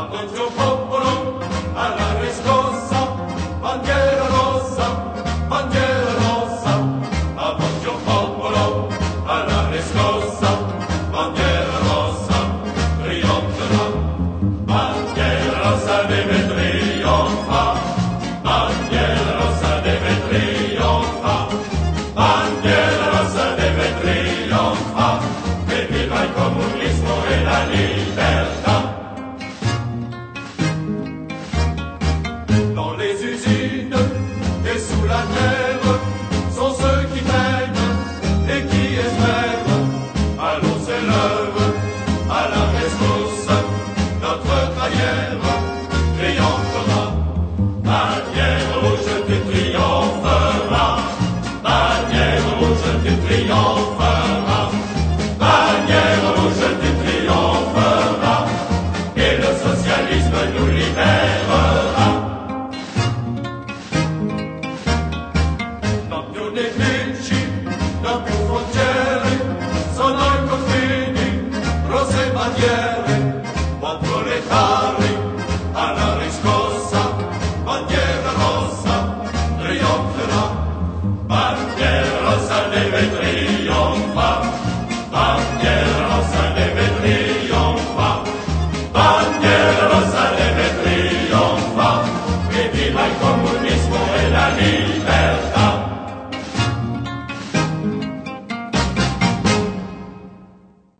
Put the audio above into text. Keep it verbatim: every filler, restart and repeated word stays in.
Abbozzo popolo alla riscossa, bandiera rossa, bandiera rossa. Abbozzo popolo alla riscossa, bandiera rossa, trionferà. Bandiera rossa deve trionfare, bandiera rossa deve trionfare, bandiera rossa deve trionfare, che viva il comunismo e la libertà. Dans les usines et sous la terre sont ceux qui t'aiment et qui espèrent. Allons, c'est l'heure, à la rescousse, notre bannière triomphera. Bannière rouge, tu triompheras. Bannière rouge, tu triompheras. Bannière rouge, tu triompheras. Et le socialisme nous libérera. Non più nemici